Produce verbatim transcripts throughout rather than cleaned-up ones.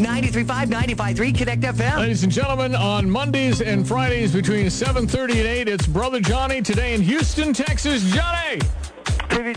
ninety-three point five, ninety-five point three Connect F M. Ladies and gentlemen, on Mondays and Fridays between seven thirty and eight, it's Brother Johnny. Today in Houston, Texas. Johnny! T V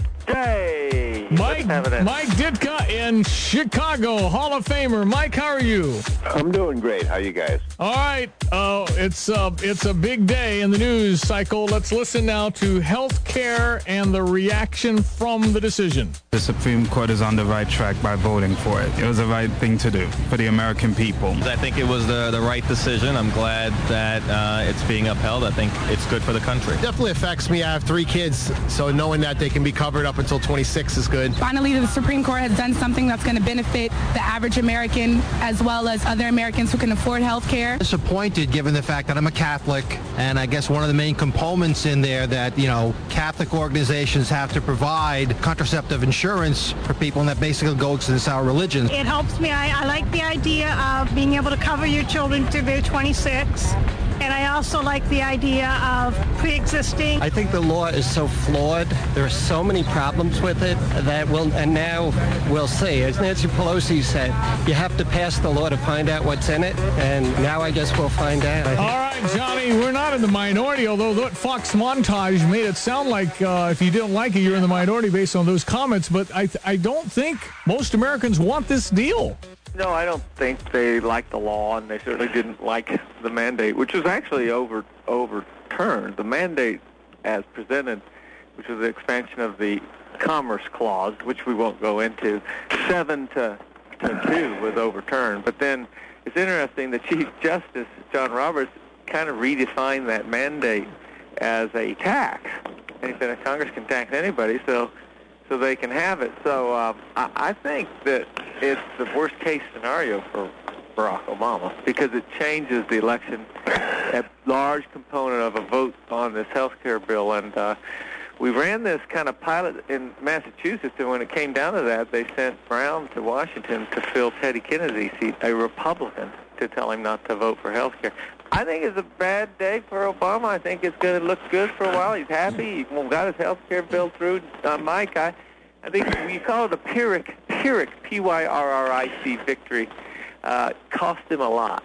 Day. Mike, Mike Ditka in Chicago, Hall of Famer. Mike, how are you? I'm doing great. How are you guys? All right. Uh, it's, uh, it's a big day in the news cycle. Let's listen now to health care and the reaction from the decision. The Supreme Court is on the right track by voting for it. It was the right thing to do for the American people. I think it was the, the right decision. I'm glad that uh, it's being upheld. I think it's good for the country. Definitely affects me. I have three kids, so knowing that they can be covered up until twenty-six is good. Finally, the Supreme Court has done something that's going to benefit the average American as well as other Americans who can afford health care. Disappointed given the fact that I'm a Catholic, and I guess one of the main components in there that, you know, Catholic organizations have to provide contraceptive insurance for people, and that basically goes against our religion. It helps me. I, I like the idea of being able to cover your children to they're twenty-six. And I also like the idea of pre-existing. I think the law is so flawed. There are so many problems with it that will, and now we'll see. As Nancy Pelosi said, you have to pass the law to find out what's in it, and now I guess we'll find out. All right, Johnny, we're not in the minority, although that Fox montage made it sound like uh, if you didn't like it, you're in the minority based on those comments, but I, th- I don't think most Americans want this deal. No, I don't think they like the law, and they certainly didn't like the mandate, which was actually over overturned. The mandate, as presented, which was the expansion of the Commerce Clause, which we won't go into, seven to, to two was overturned. But then it's interesting that Chief Justice John Roberts kind of redefined that mandate as a tax, and he said Congress can tax anybody, so so they can have it. So uh, I, I think that it's the worst-case scenario for Barack Obama because it changes the election, a large component of a vote on this health care bill. And uh, we ran this kind of pilot in Massachusetts, and when it came down to that, they sent Brown to Washington to fill Teddy Kennedy's seat, a Republican, to tell him not to vote for health care. I think it's a bad day for Obama. I think it's going to look good for a while. He's happy. He got his health care bill through. Uh, Mike, I, I think you call it a Pyrrhic, Pyrrhic, P Y R R I C victory. Uh, cost him a lot.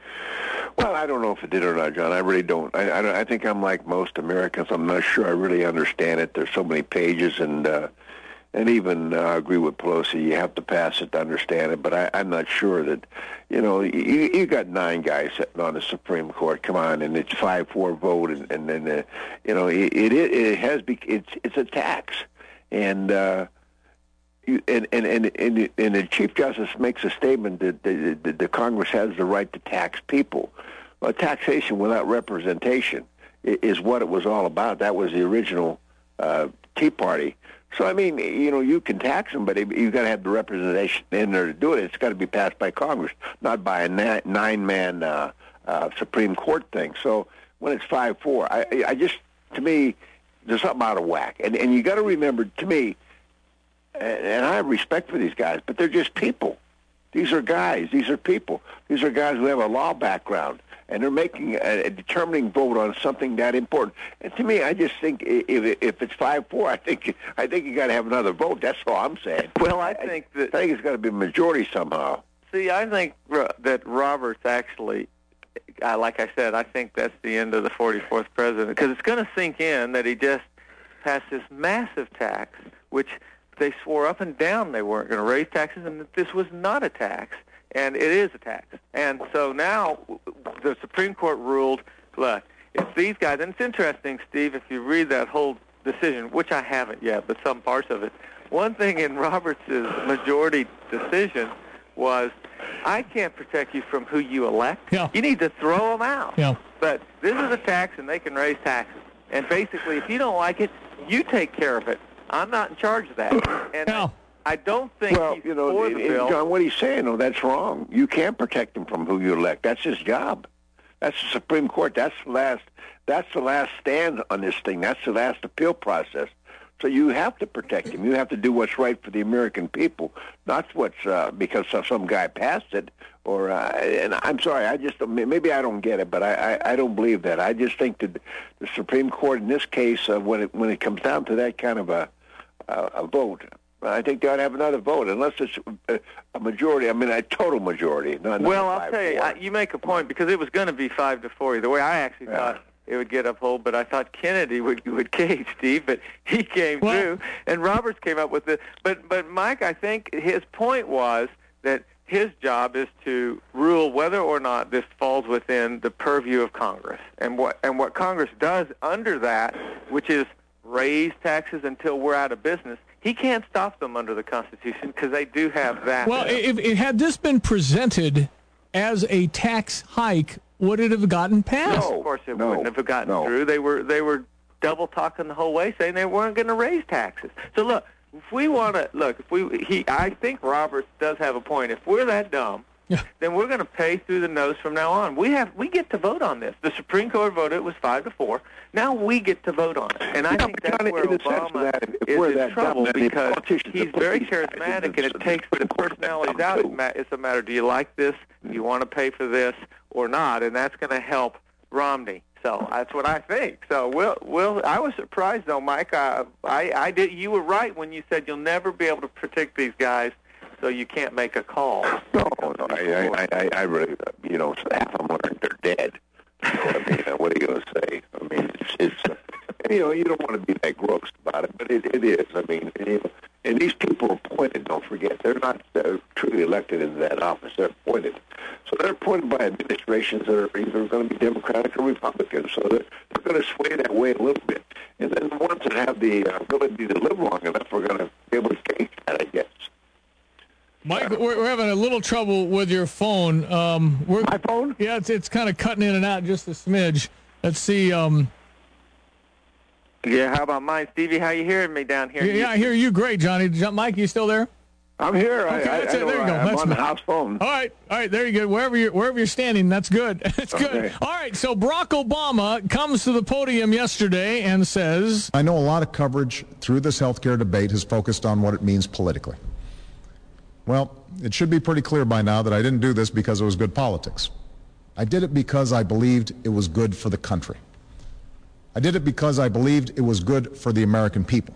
Well, I don't know if it did or not, John. I really don't. I, I, I think I'm like most Americans. I'm not sure I really understand it. There's so many pages, and uh, and even uh, I agree with Pelosi. You have to pass it to understand it, but I, I'm not sure that, you know, you, you got nine guys sitting on the Supreme Court. Come on, and it's five four vote, and and then uh, you know it, it it has be, it's it's a tax, and. Uh, And and, and and and the Chief Justice makes a statement that the, the, the Congress has the right to tax people. Well, taxation without representation is what it was all about. That was the original uh, Tea Party. So I mean, you know, you can tax them, but you got to have the representation in there to do it. It's got to be passed by Congress, not by a na- nine-man uh, uh, Supreme Court thing. So when it's five four, I I just to me there's something out of whack. And and you got to remember, to me. And I have respect for these guys, but they're just people. These are guys. These are people. These are guys who have a law background, and they're making a, a determining vote on something that important. And to me, I just think if if it's five four, I think I think you got to have another vote. That's all I'm saying. Well, I think that I think it's got to be a majority somehow. See, I think that Roberts actually, uh, like I said, I think that's the end of the forty-fourth president, because it's going to sink in that he just passed this massive tax, which they swore up and down they weren't going to raise taxes, and that this was not a tax, and it is a tax. And so now the Supreme Court ruled, look, if these guys, and it's interesting, Steve, if you read that whole decision, which I haven't yet, but some parts of it, one thing in Roberts' majority decision was, I can't protect you from who you elect. Yeah. You need to throw them out. Yeah. But this is a tax, and they can raise taxes. And basically, if you don't like it, you take care of it. I'm not in charge of that. And no. I, I don't think well, he's you know, for the and, bill. John, what he's saying, though, that's wrong. You can't protect him from who you elect. That's his job. That's the Supreme Court. That's the last. That's the last stand on this thing. That's the last appeal process. So you have to protect him. You have to do what's right for the American people, not what's uh, because some guy passed it. Or uh, and I'm sorry, I just maybe I don't get it, but I, I, I don't believe that. I just think that the Supreme Court in this case, uh, when it when it comes down to that kind of a a, a vote, I think they ought to have another vote, unless it's a, a majority. I mean, a total majority. Not well, I'll tell you, I, you make a point, because it was going to be five to four either way. I actually yeah. thought it would get upheld, but I thought Kennedy would would cage Steve, but he came well, through, and Roberts came up with it. But but Mike, I think his point was that his job is to rule whether or not this falls within the purview of Congress, and what and what Congress does under that, which is raise taxes until we're out of business. He can't stop them under the Constitution because they do have that. Well, if, if had this been presented as a tax hike, would it have gotten passed? No, of course it no, wouldn't have gotten no. through. They were they were double talking the whole way, saying they weren't going to raise taxes. So look, if we want to look, if we he, I think Roberts does have a point. If we're that dumb, yeah. then we're going to pay through the nose from now on. We have we get to vote on this. The Supreme Court voted it was five to four. Now we get to vote on it, and I yeah, think that's John, where Obama that, is in that trouble dumb, because he's very charismatic, and it takes the personalities out. It's a matter: do you like this? Do you want to pay for this or not? And that's going to help Romney. So that's what I think. So we'll, we'll, I was surprised, though, Mike. I, I, I did. You were right when you said you'll never be able to protect these guys, so you can't make a call. No, no, I, I, I, I really, you know, half of them are they're dead. I mean, what are you going to say? I mean, it's, it's uh, you know, you don't want to be that gross about it, but it, it is. I mean, you know, and these people are appointed. Don't forget, they're not uh, truly elected into that office. They're appointed. So they're appointed by administrations that are either going to be Democratic or Republican. So they're, they're going to sway that way a little bit. And then the ones that have the uh, ability to live long enough are going to be able to change that, I guess. Mike, we're, we're having a little trouble with your phone. Um, we're, My phone? Yeah, it's it's kind of cutting in and out just a smidge. Let's see. Um, yeah, how about mine? Stevie, how you hearing me down here? Yeah, yeah I hear you great, Johnny. Mike, you still there? I'm here. Okay, I, that's I, it. There you I, go. I'm that's on my, the house phone. All right, all right. There you go. Wherever you're, wherever you're standing, that's good. That's good. Okay. All right. So Barack Obama comes to the podium yesterday and says, "I know a lot of coverage through this healthcare debate has focused on what it means politically. Well, it should be pretty clear by now that I didn't do this because it was good politics. I did it because I believed it was good for the country. I did it because I believed it was good for the American people."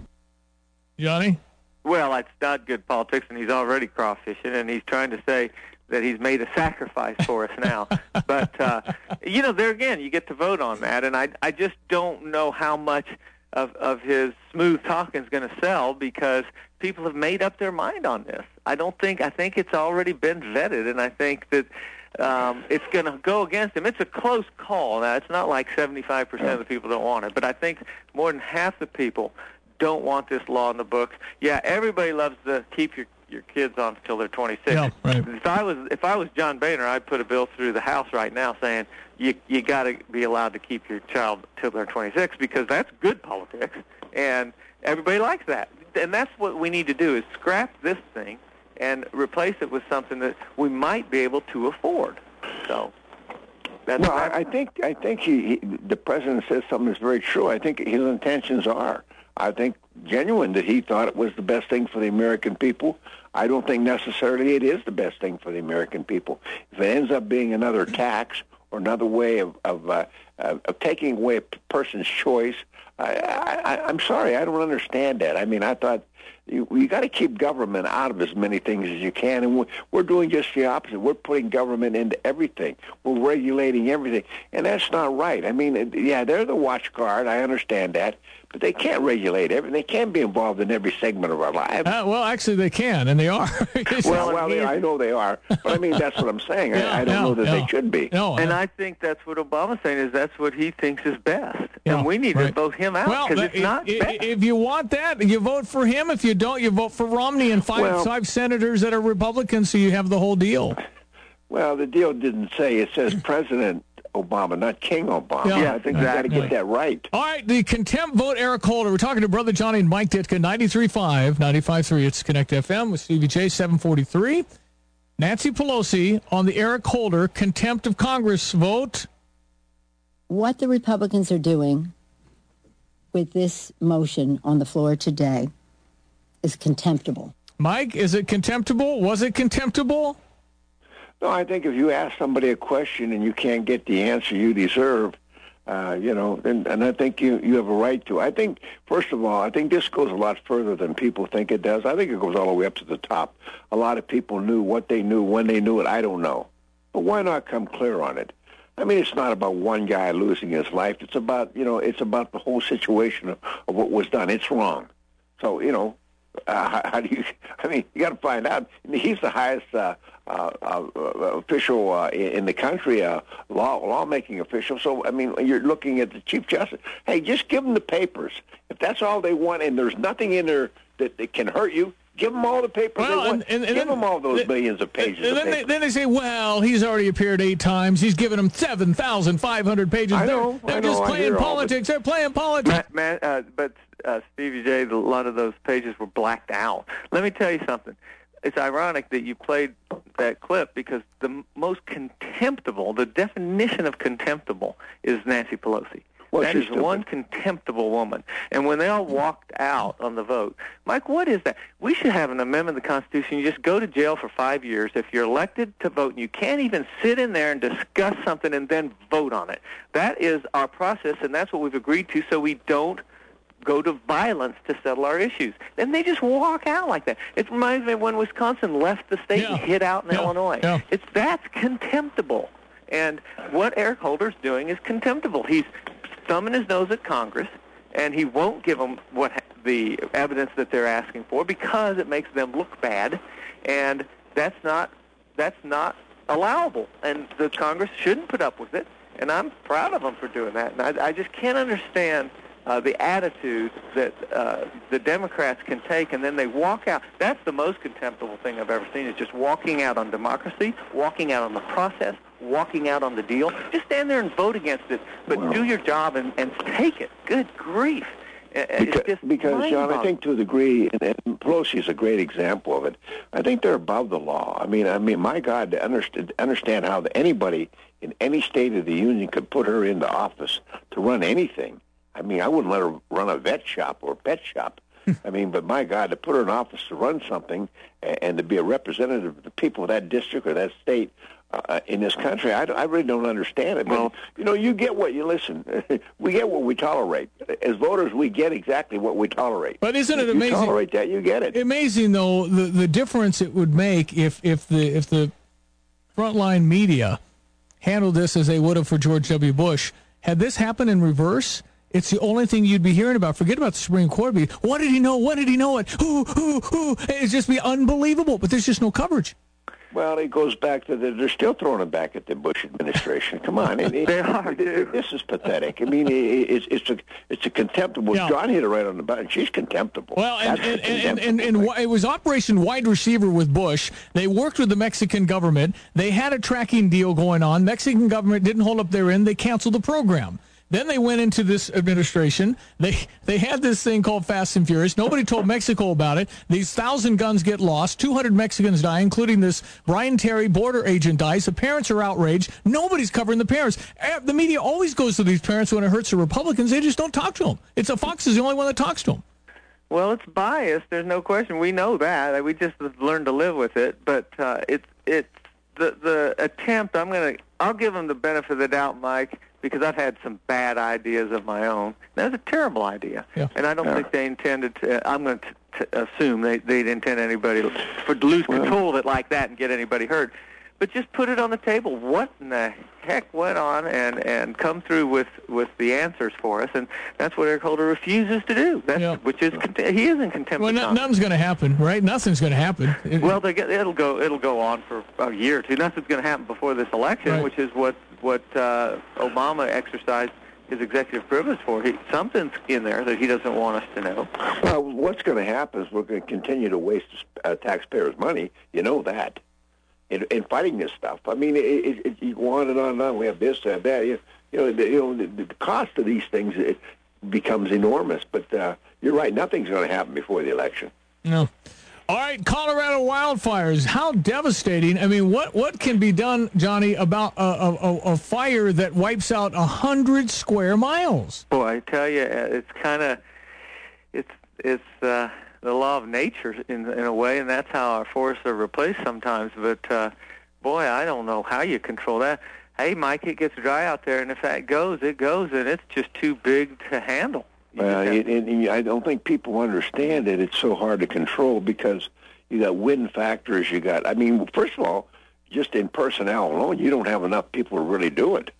Johnny? Well, it's not good politics, and he's already crawfishing, and he's trying to say that he's made a sacrifice for us now. But, uh, you know, there again, you get to vote on that, and I, I just don't know how much of, of his smooth talking is going to sell because people have made up their mind on this. I don't think, I think it's already been vetted, and I think that um, it's going to go against him. It's a close call. Now, it's not like seventy-five percent of the people don't want it, but I think more than half the people don't want this law in the books. Yeah, everybody loves to keep your your kids on until they're twenty-six. Yeah, right. If I was if I was John Boehner, I'd put a bill through the House right now saying you you got to be allowed to keep your child till they're twenty-six because that's good politics, and everybody likes that. And that's what we need to do is scrap this thing and replace it with something that we might be able to afford. So. That's well, I, I think I think he, he the president says something that's very true. I think his intentions are. I think genuine that he thought it was the best thing for the American people. I don't think necessarily it is the best thing for the American people. If it ends up being another tax or another way of of, uh, of taking away a person's choice, I, I, I'm sorry, I don't understand that. I mean, I thought you, you got to keep government out of as many things as you can, and we're, we're doing just the opposite. We're putting government into everything. We're regulating everything, and that's not right. I mean, yeah, they're the watch guard. I understand that. But they can't regulate everything. They can't be involved in every segment of our lives. Uh, well, actually, they can, and they are. well, well they, I know they are. But, I mean, that's what I'm saying. Yeah, I, I don't yeah, know that yeah. they should be. No, and uh, I think that's what Obama's saying is that's what he thinks is best. Yeah, and we need right. to vote him out because well, it's not if, best. If you want that, you vote for him. If you don't, you vote for Romney and five, well, five senators that are Republicans, so you have the whole deal. Well, the deal didn't say. It says President Obama, not King Obama. Yeah, yeah I think exactly. you got to get that right. All right, the contempt vote, Eric Holder. We're talking to Brother Johnny and Mike Ditka, ninety-three point five, ninety-five point three. It's Connect F M with Stevie J, seven forty-three. Nancy Pelosi on the Eric Holder contempt of Congress vote. What the Republicans are doing with this motion on the floor today is contemptible. Mike, is it contemptible? Was it contemptible? No, I think if you ask somebody a question and you can't get the answer you deserve, Uh, you know, and, and I think you, you have a right to. I think, first of all, I think this goes a lot further than people think it does. I think it goes all the way up to the top. A lot of people knew what they knew, when they knew it, I don't know. But why not come clear on it? I mean, it's not about one guy losing his life. It's about, you know, it's about the whole situation of, of what was done. It's wrong. So, you know, uh, how, how do you, I mean, you got to find out. I mean, he's the highest uh, uh, uh, official uh, in the country, uh, law lawmaking official. So, I mean, you're looking at the Chief Justice. Hey, just give them the papers. If that's all they want and there's nothing in there that, that can hurt you, give them all the papers well, they want. And, and, and give then, them all those th- millions of pages and of then, paper. they, then they say, well, he's already appeared eight times. He's given them seven thousand five hundred pages. I know, they're they're I know, just I playing hear all politics. They're playing politics. Man, uh, but uh, Stevie J, a lot of those pages were blacked out. Let me tell you something. It's ironic that you played that clip because the m- most contemptible, the definition of contemptible is Nancy Pelosi. Well, that she's is one contemptible woman. And when they all walked out on the vote, Mike, what is that? We should have an amendment of the Constitution. You just go to jail for five years if you're elected to vote, and you can't even sit in there and discuss something and then vote on it. That is our process, and that's what we've agreed to, so we don't go to violence to settle our issues. Then they just walk out like that. It reminds me of when Wisconsin left the state yeah. and hid out in yeah. Illinois. Yeah. It's that's contemptible. And what Eric Holder's doing is contemptible. He's thumbing his nose at Congress, and he won't give them what the evidence that they're asking for because it makes them look bad, and that's not that's not allowable. And the Congress shouldn't put up with it. And I'm proud of them for doing that. And I, I just can't understand Uh, the attitude that uh, the Democrats can take, and then they walk out. That's the most contemptible thing I've ever seen, is just walking out on democracy, walking out on the process, walking out on the deal. Just stand there and vote against it, but Well, do your job and, and take it. Good grief. Because, it's just because John, I think to a degree, and, and Pelosi is a great example of it, I think they're above the law. I mean, I mean, my God, to understand, understand how anybody in any state of the union could put her into office to run anything. I mean, I wouldn't let her run a vet shop or a pet shop. I mean, but my God, to put her in office to run something and, and to be a representative of the people of that district or that state uh, in this country, I, I really don't understand it. But, well, you know, you get what you listen. We get what we tolerate. As voters, we get exactly what we tolerate. But isn't it if amazing? You tolerate that, you get it. Amazing, though, the, the difference it would make if, if the if the frontline media handled this as they would have for George W. Bush. Had this happened in reverse, it's the only thing you'd be hearing about. Forget about the Supreme Court. Be, what did he know? What did he know? It? Who, who, who? It'd just be unbelievable, but there's just no coverage. Well, it goes back to the, they're still throwing it back at the Bush administration. Come on, it, it, they are. It, this is pathetic. I mean, it, it's it's a it's a contemptible. Yeah. John hit it right on the button. She's contemptible. Well, and That's and, the and, and, and, thing. and it was Operation Wide Receiver with Bush. They worked with the Mexican government. They had a tracking deal going on. Mexican government didn't hold up their end. They canceled the program. Then they went into this administration. They they had this thing called Fast and Furious. Nobody told Mexico about it. These thousand guns get lost. two hundred Mexicans die, including this Brian Terry border agent dies. The parents are outraged. Nobody's covering the parents. The media always goes to these parents when it hurts the Republicans. They just don't talk to them. It's a Fox is the only one that talks to them. Well, it's biased. There's no question. We know that. We just have learned to live with it. But uh, it's it's the the attempt. I'm gonna. I'll give them the benefit of the doubt, Mike, because I've had some bad ideas of my own. That was a terrible idea, yeah. and I don't yeah. think they intended to. Uh, I'm going to t- assume they they didn't intend anybody to, for to lose well, control of it like that and get anybody hurt. But just put it on the table. What in the heck went on, and, and come through with, with the answers for us, and that's what Eric Holder refuses to do. That's, yeah. which is he is in contempt. Well, of no, nothing's going to happen, right? Nothing's going to happen. It, well, they get, it'll go it'll go on for a year or two. Nothing's going to happen before this election, right. which is what what uh, Obama exercised his executive privilege for. He, something's in there that he doesn't want us to know. Well, what's going to happen is we're going to continue to waste uh, taxpayers' money. You know that. In, in fighting this stuff, I mean, it, it, it, you go on and on and on. We have this, have that. You, you know, the, you know, the, the cost of these things it becomes enormous. But uh, you're right; nothing's going to happen before the election. No. All right, Colorado wildfires. How devastating! I mean, what what can be done, Johnny, about a, a, a fire that wipes out a hundred square miles? Boy, I tell you, it's kind of it's it's. Uh, the law of nature in in a way, and that's how our forests are replaced sometimes. But uh, boy, I don't know how you control that. hey, Mike, it gets dry out there, and if that goes, it goes, and it's just too big to handle. Well, and, and I don't think people understand that it's so hard to control because you got wind factors. You got, I mean, first of all, just in personnel alone, you don't have enough people to really do it.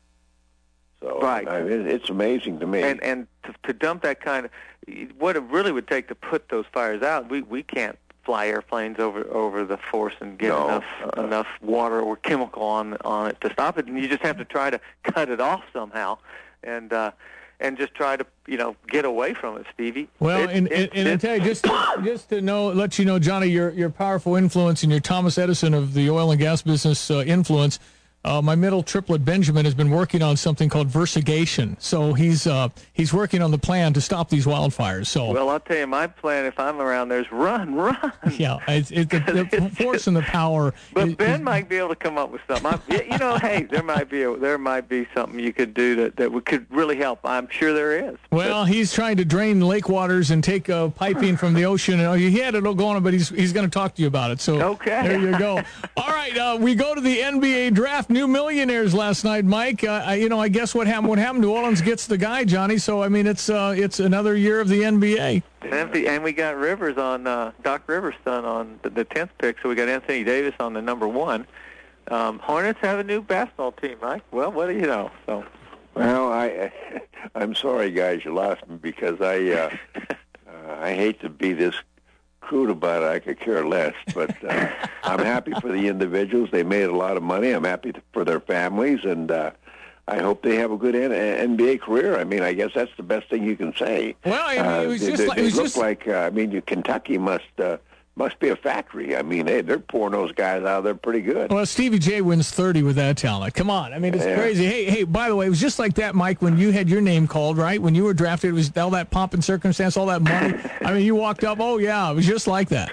So, right. I mean, it's amazing to me. And and to, to dump that kind of, what it really would take to put those fires out, we we can't fly airplanes over over the force and get no. enough uh, enough water or chemical on on it to stop it. And you just have to try to cut it off somehow, and uh, and just try to you know get away from it, Stevie. Well, it, and, it, and, and I tell you, just just to know, let you know, Johnny, your your powerful influence and your Thomas Edison of the oil and gas business uh, influence. Uh, my middle triplet, Benjamin, has been working on something called versagation. So he's uh, he's working on the plan to stop these wildfires. So well, I'll tell you, my plan, if I'm around there, is run, run. Yeah, it's, it's the, the force and the power. But is, Ben is, might be able to come up with something. I, you know, hey, there might be a, there might be something you could do that that would, could really help. I'm sure there is. Well, but, he's trying to drain lake waters and take uh, piping from the ocean. And he had it all going on, but he's he's going to talk to you about it. So okay, there you go. All right, uh, we go to the N B A draft. New millionaires last night, Mike. Uh, I, you know, I guess what happened? What happened? New Orleans gets the guy, Johnny. So I mean, it's uh, it's another year of the N B A. And we got Rivers on uh, Doc Rivers' son on the, the tenth pick. So we got Anthony Davis on the number one. Um, Hornets have a new basketball team, Mike. Well, what do you know? So. Well, I I'm sorry, guys, you lost me because I uh, uh, I hate to be this crude about it. I could care less, but uh, I'm happy for the individuals. They made a lot of money. I'm happy for their families, and uh, I hope they have a good N B A career. I mean, I guess that's the best thing you can say. Well, I mean, it was uh, just they, like, they it was look just like. Uh, I mean, Kentucky must uh, must be a factory. I mean, hey, they're pouring those guys out there pretty good. Well, Stevie J wins thirty with that talent. Come on, I mean, it's yeah. crazy. Hey, hey, by the way, it was just like that, Mike, when you had your name called, right? When you were drafted, it was all that pomp and circumstance, all that money. I mean, you walked up. Oh yeah, it was just like that.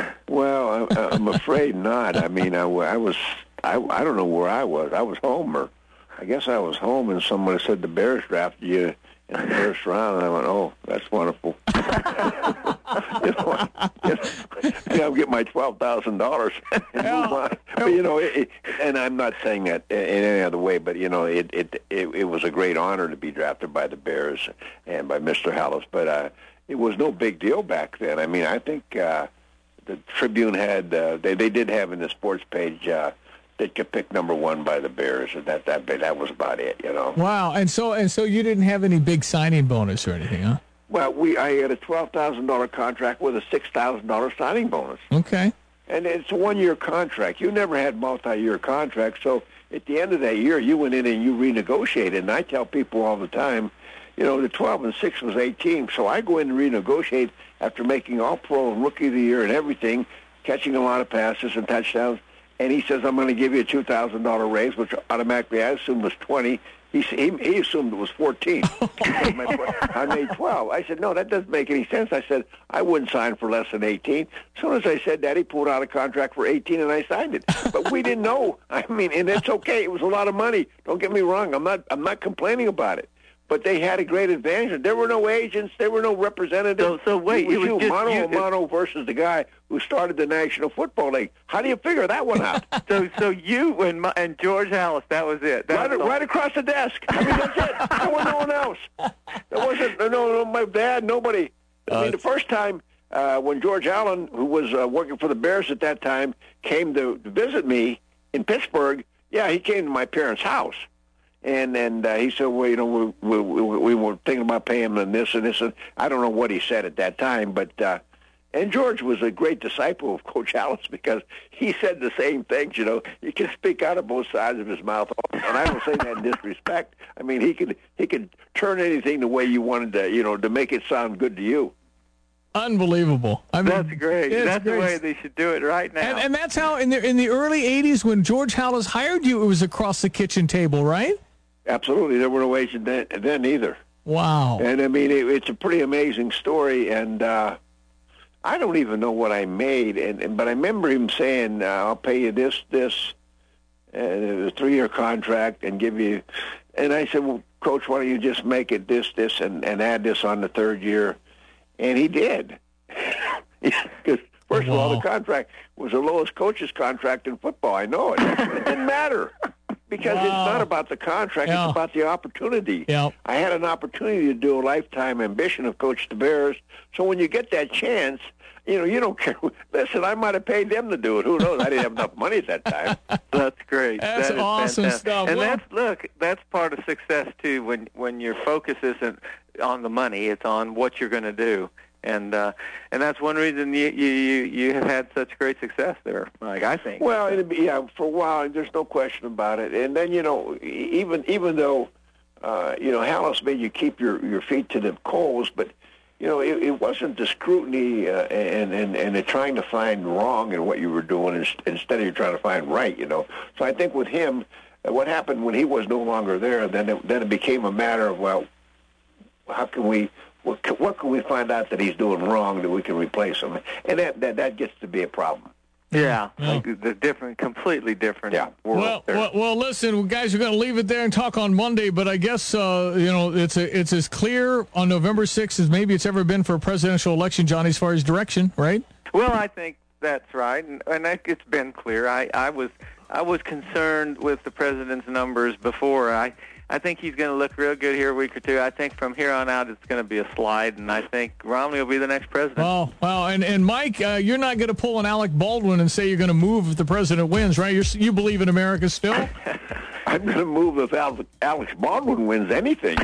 Well, I, I'm afraid not. I mean, I, I was, I, I don't know where I was. I was home, or I guess I was home, and someone said the Bears drafted you in the first round, and I went, oh, that's wonderful. you know, you know, I'll get my twelve thousand dollars and move on. But, you know, it, it, and I'm not saying that in any other way, but, you know, it, it, it, it was a great honor to be drafted by the Bears and by Mister Hallis, but uh, it was no big deal back then. I mean, I think... Uh, The Tribune had uh, they they did have in the sports page uh, that get picked number one by the Bears, and that that that was about it, you know. Wow, and so and so you didn't have any big signing bonus or anything, huh? Well, we I had a twelve thousand dollar contract with a six thousand dollar signing bonus. Okay. And it's a one year contract. You never had multi year contracts, so at the end of that year, you went in and you renegotiated. And I tell people all the time, you know, the twelve and six was eighteen, so I go in and renegotiate after making All-Pro and Rookie of the Year and everything, catching a lot of passes and touchdowns, and he says, I'm going to give you a two thousand dollar raise, which automatically I assumed was twenty. He, he, he assumed it was fourteen. I made twelve. I said, no, that doesn't make any sense. I said, I wouldn't sign for less than eighteen. As soon as I said that, he pulled out a contract for eighteen, and I signed it. But we didn't know. I mean, and it's okay. It was a lot of money. Don't get me wrong. I'm not, I'm not complaining about it. But they had a great advantage. There were no agents. There were no representatives. So, so wait, it was, it was you, just Mono you, a Mono versus the guy who started the National Football League. How do you figure that one out? so, so you and and George Hallis, that was it. That right, was right across the desk. I mean, that's it. There was no one else. There wasn't no, no my dad, nobody. I mean, uh, the first time uh, when George Allen, who was uh, working for the Bears at that time, came to visit me in Pittsburgh, yeah, he came to my parents' house. And and uh, he said, well, you know, we, we, we were thinking about paying him this and this. And I don't know what he said at that time, but uh, and George was a great disciple of Coach Hallis because he said the same things. You know, he can speak out of both sides of his mouth, and I don't say that in disrespect. I mean, he could he could turn anything the way you wanted to, you know, to make it sound good to you. Unbelievable. I mean, that's great. That's great. the way they should do it right now. And, and that's how in the in the early eighties when George Hallis hired you, it was across the kitchen table, right? Absolutely. There were no agents then, then either. Wow. And, I mean, it, it's a pretty amazing story, and uh, I don't even know what I made, and, and but I remember him saying, uh, I'll pay you this, this, and it was a three-year contract, and give you, and I said, well, Coach, why don't you just make it this, this, and, and add this on the third year? And he did. Because, first wow. of all, the contract was the lowest coach's contract in football. I know it. It didn't matter. Because Wow. it's not about the contract, Yeah. it's about the opportunity. Yeah. I had an opportunity to do a lifetime ambition of coach the Bears. So when you get that chance, you know, you don't care. Listen, I might have paid them to do it. Who knows? I didn't have enough money at that time. That's great. That's That is awesome fantastic. stuff. And Well- that's look, that's part of success too. When when your focus isn't on the money, it's on what you're going to do. And uh, and that's one reason you, you you you have had such great success there, Mike. I think. Well, it'd be, yeah, for a while, there's no question about it. And then, you know, e- even even though, uh, you know, Hallis made you keep your, your feet to the coals, but, you know, it, it wasn't the scrutiny uh, and, and, and the trying to find wrong in what you were doing ins- instead of you trying to find right, you know. So I think with him, uh, what happened when he was no longer there, then it, then it became a matter of, well, how can we... What can, what can we find out that he's doing wrong that we can replace him? And that, that, that gets to be a problem. Yeah, like the different, completely different Yeah. world. Well, there. well, well, listen, guys, we're going to leave it there and talk on Monday. But I guess uh, you know it's a, it's as clear on November sixth as maybe it's ever been for a presidential election, Johnny, as far as direction, right? Well, I think that's right, and, and that, it's been clear. I, I was I was concerned with the president's numbers before. I I think he's going to look real good here a week or two. I think from here on out it's going to be a slide, and I think Romney will be the next president. Well, well, and and Mike, uh, you're not going to pull an Alec Baldwin and say you're going to move if the president wins, right? You're, you believe in America still? I'm going to move if Al- Alex Baldwin wins anything.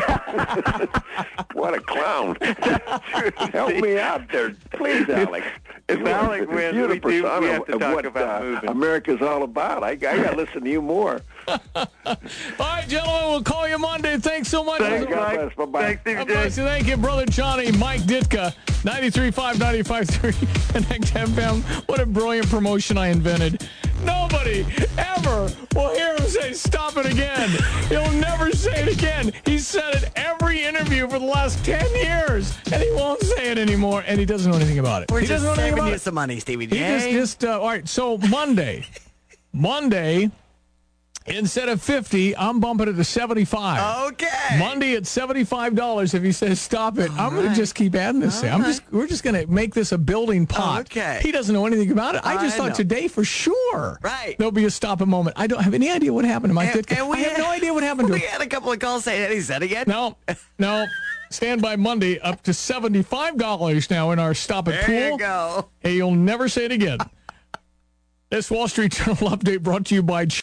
What a clown. Help me out there. Please, Alex. If You Alec are- wins, you're the we do- we persona have to of talk what, about uh, moving. America's all about. I, I got to listen to you more. All right, gentlemen, we'll call you Monday. Thanks so much. Thanks, God Mike. bless. Bye-bye. Thanks, Steve God J. bless you. Thank you, Brother Johnny, Mike Ditka, ninety-three point five, ninety-five point three, Connect F M. What a brilliant promotion I invented. Nobody ever will hear him say, stop it again. He'll never say it again. He said it every interview for the last ten years, and he won't say it anymore, and he doesn't know anything about it. We're he just doesn't know anything saving about you it. some money, Stevie He just, J. just uh, all right, so Monday, Monday, instead of fifty, I'm bumping it to seventy-five. Okay. Monday at seventy-five dollars. If he says stop it, I'm going right. to just keep adding this. thing. I'm just we're just going to make this a building pot. Okay. He doesn't know anything about it. I just I thought know. today for sure. Right. There'll be a stop a moment. I don't have any idea what happened to Mike And- Ditka. and we I have had- no idea what happened to We him. had a couple of calls saying that he said again. No, no. Stand by Monday up to seventy-five dollars now in our stop it There pool. you go. Hey, you'll never say it again. This Wall Street Journal update brought to you by